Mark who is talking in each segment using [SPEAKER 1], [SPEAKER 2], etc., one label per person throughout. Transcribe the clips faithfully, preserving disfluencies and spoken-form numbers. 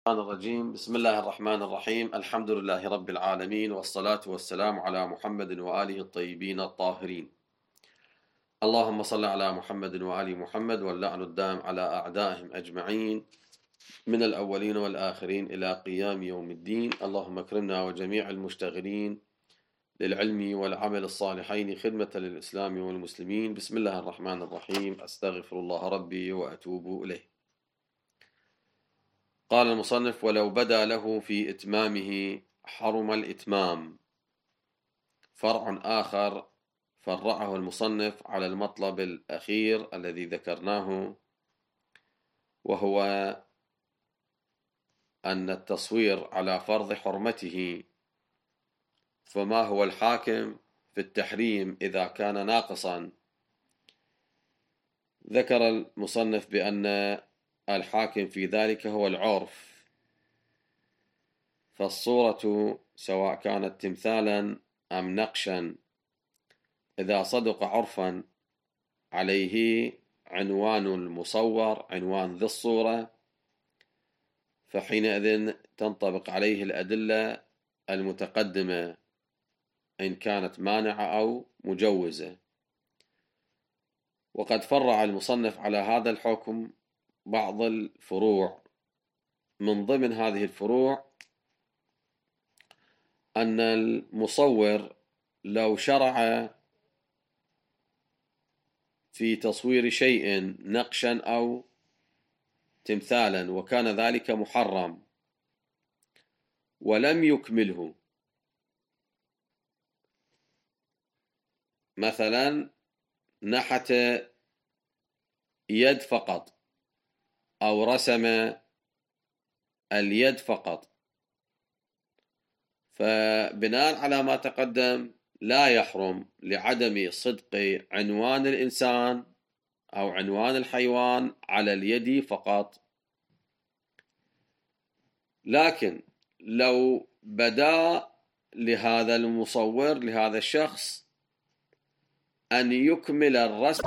[SPEAKER 1] الرحمن الرجيم. بسم الله الرحمن الرحيم. الحمد لله رب العالمين، والصلاة والسلام على محمد وآله الطيبين الطاهرين. اللهم صل على محمد وآل محمد، واللعن الدائم على أعدائهم أجمعين من الأولين والآخرين إلى قيام يوم الدين. اللهم اكرمنا وجميع المشتغلين للعلم والعمل الصالحين خدمة للإسلام والمسلمين. بسم الله الرحمن الرحيم. أستغفر الله ربي وأتوب إليه. قال المصنف: ولو بدا له في إتمامه حرم الإتمام. فرع آخر فرعه المصنف على المطلب الأخير الذي ذكرناه، وهو أن التصوير على فرض حرمته، فما هو الحاكم في التحريم إذا كان ناقصا؟ ذكر المصنف بأن الحاكم في ذلك هو العرف، فالصورة سواء كانت تمثالا أم نقشا إذا صدق عرفا عليه عنوان المصور، عنوان ذي الصورة، فحينئذ تنطبق عليه الأدلة المتقدمة إن كانت مانعة أو مجوزة. وقد فرع المصنف على هذا الحكم بعض الفروع. من ضمن هذه الفروع أن المصور لو شرع في تصوير شيء نقشا أو تمثالا وكان ذلك محرم ولم يكمله، مثلا نحت يد فقط أو رسم اليد فقط، فبناء على ما تقدم لا يحرم لعدم صدق عنوان الإنسان أو عنوان الحيوان على اليد فقط. لكن لو بدا لهذا المصور، لهذا الشخص، أن يكمل الرسم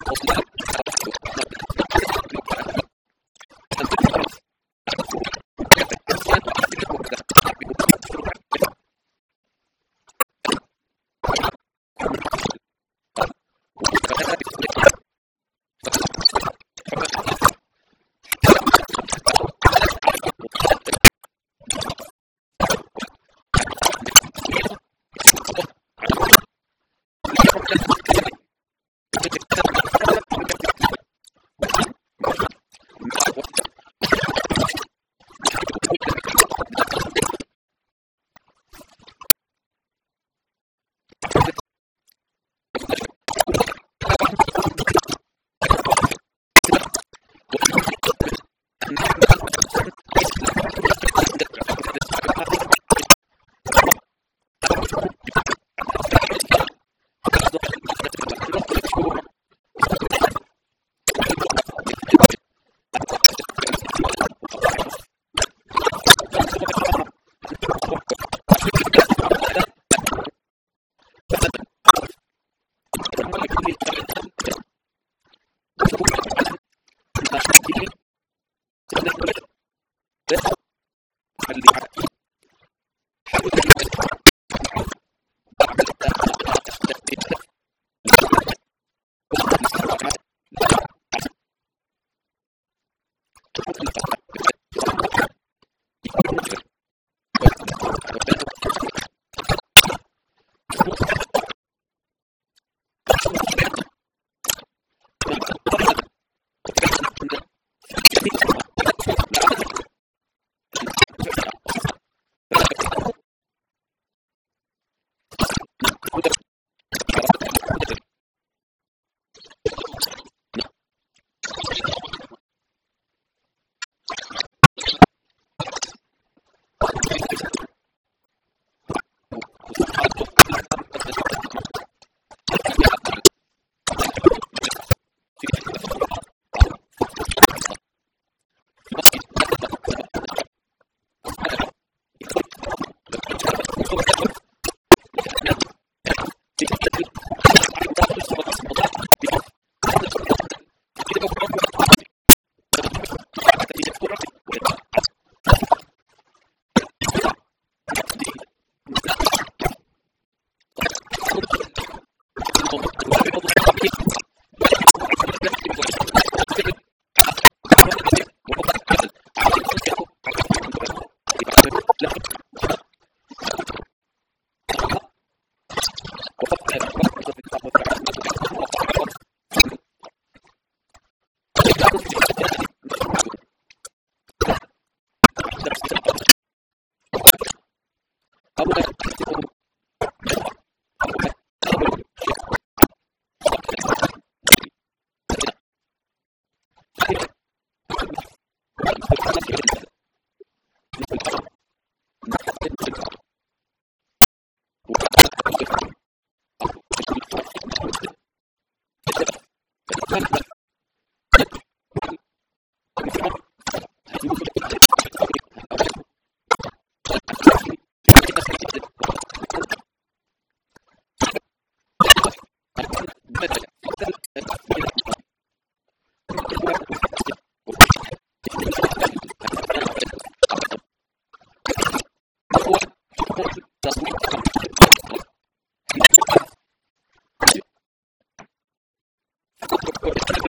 [SPEAKER 2] Gracias.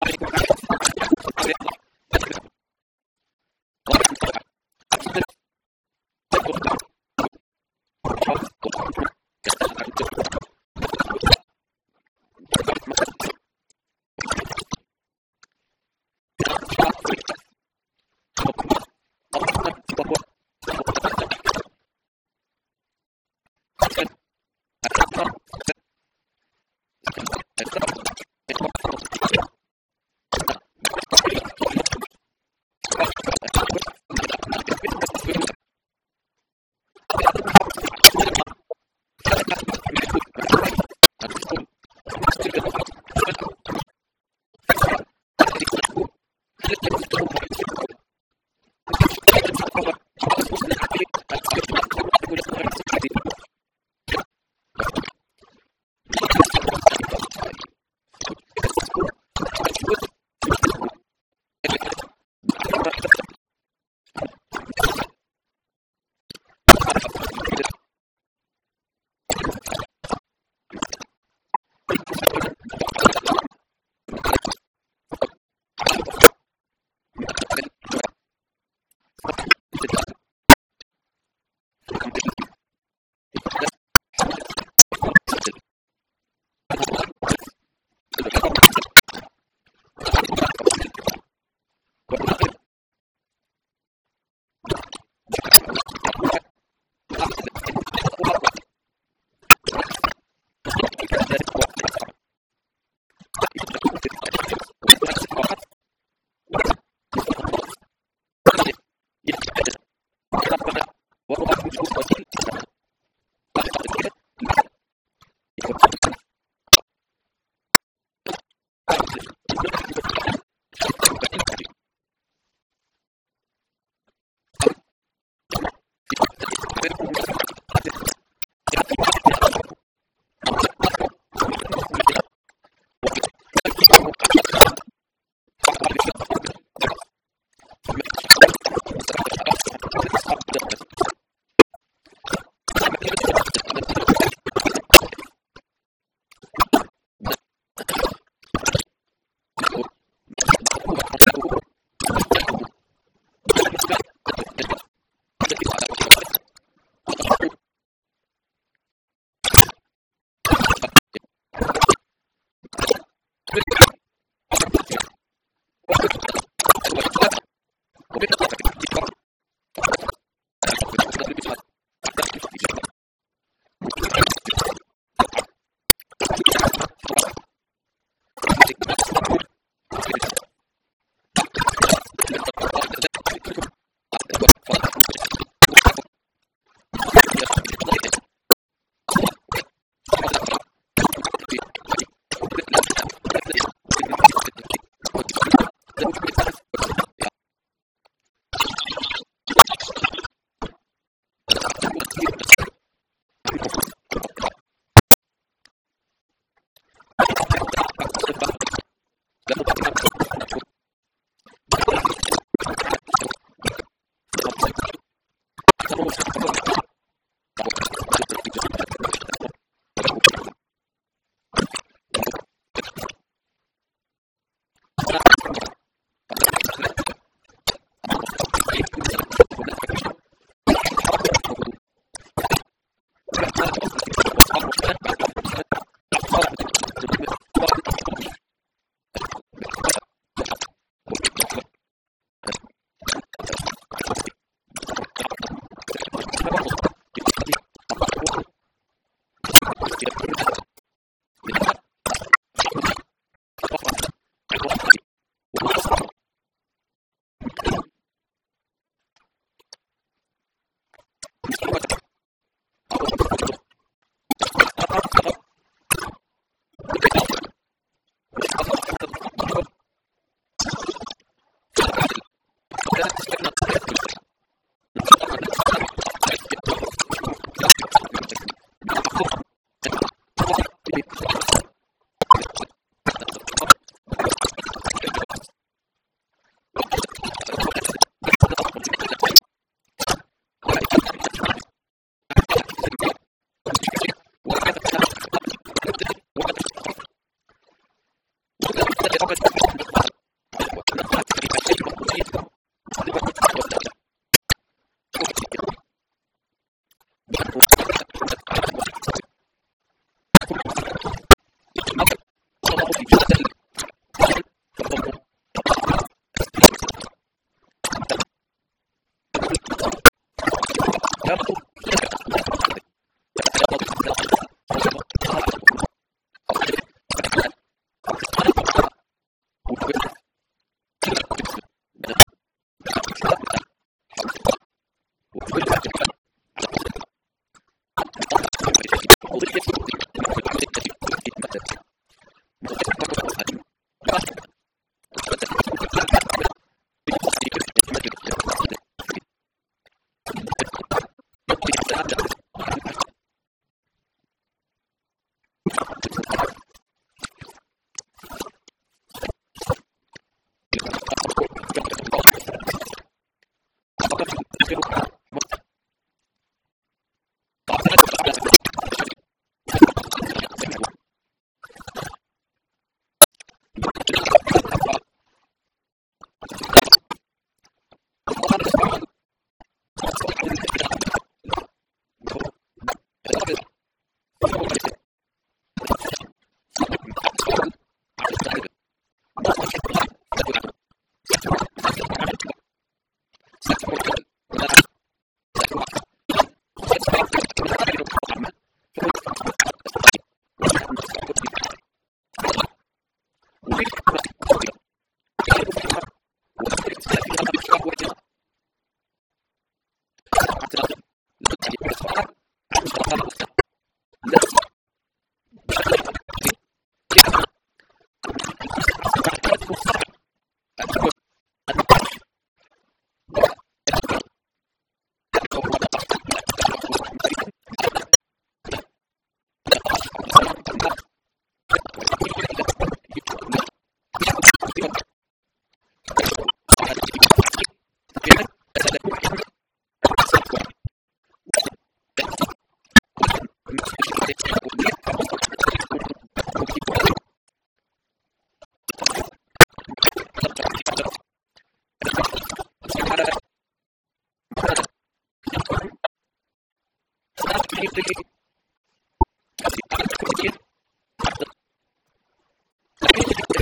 [SPEAKER 2] Thank you.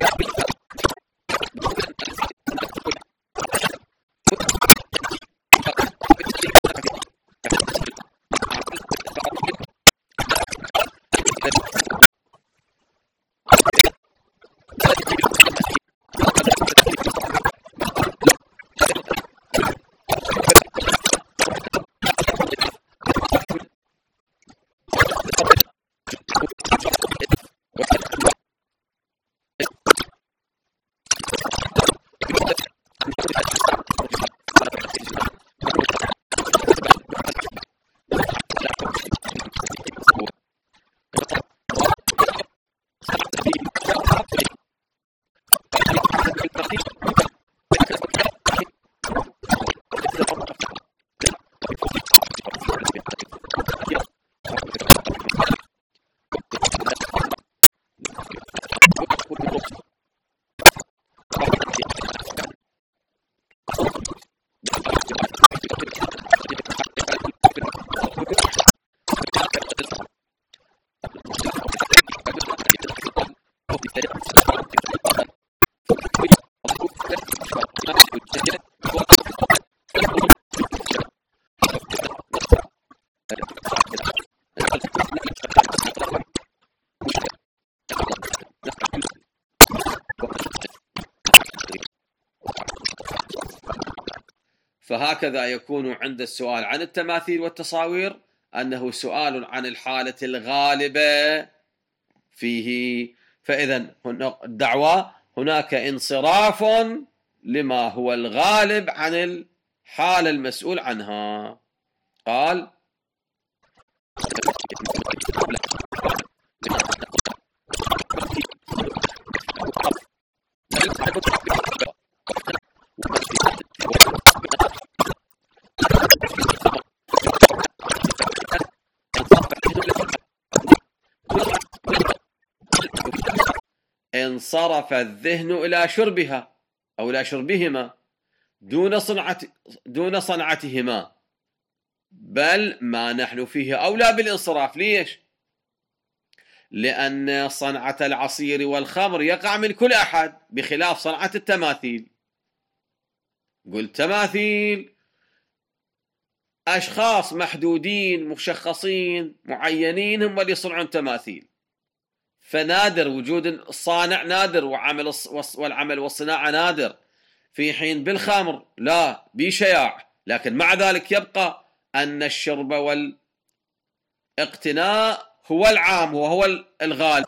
[SPEAKER 1] فهكذا يكون عند السؤال عن التماثيل والتصاوير أنه سؤال عن الحالة الغالبة فيه. فإذا الدعوة هناك انصراف لما هو الغالب عن الحالة المسؤول عنها. قال انصرف الذهن إلى شربها أو إلى شربهما دون صنعة دون صنعتهما، بل ما نحن فيه أولى بالانصراف. ليش؟ لأن صنعة العصير والخمر يقع من كل أحد بخلاف صنعة التماثيل. قلت تماثيل أشخاص محدودين مشخصين معينين هم اللي يصنعون تماثيل، فنادر وجود الصانع، نادر وعمل والعمل والصناعة نادر، في حين بالخمر لا بشياع. لكن مع ذلك يبقى أن الشرب والاقتناء هو العام وهو الغالب.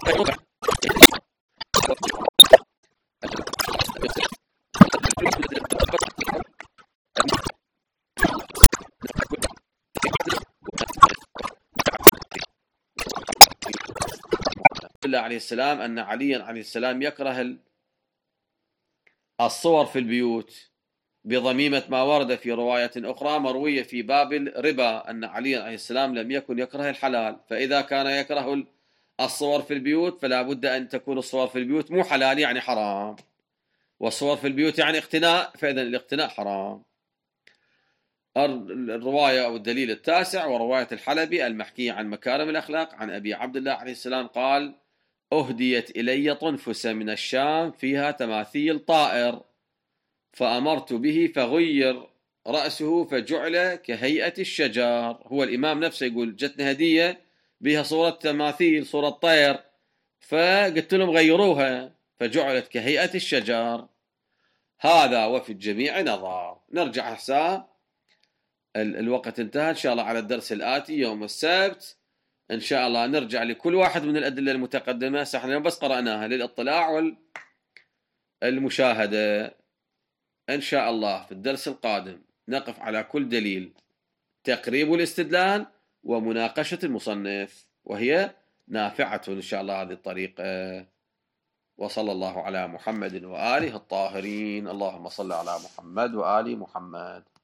[SPEAKER 1] الله عليه السلام أن عليا عليه السلام يكره الصور في البيوت بضميمة ما ورد في رواية أخرى مروية في باب الربا أن علي عليه السلام لم يكن يكره الحلال، فإذا كان يكره الصور في البيوت فلا بد أن تكون الصور في البيوت مو حلال يعني حرام، والصور في البيوت يعني اقتناء، فإذا الاقتناء حرام. الرواية أو الدليل التاسع ورواية الحلبي المحكي عن مكارم الأخلاق عن أبي عبد الله عليه السلام قال: أهديت إلي طنفسة من الشام فيها تماثيل طائر، فأمرت به فغير رأسه فجعل كهيئة الشجر. هو الإمام نفسه يقول جتني هدية بها صورة تماثيل، صورة طير، فقلت لهم غيروها فجعلت كهيئة الشجر. هذا وفي الجميع نظر. نرجع حساب الوقت انتهى، إن شاء الله على الدرس الآتي يوم السبت إن شاء الله نرجع لكل واحد من الأدلة المتقدمة، سحنا بس قرأناها للإطلاع والمشاهدة. إن شاء الله في الدرس القادم نقف على كل دليل، تقريب الاستدلال ومناقشة المصنف، وهي نافعة إن شاء الله هذه الطريقة. وصلى الله على محمد وآله الطاهرين. اللهم صل على محمد وآل محمد.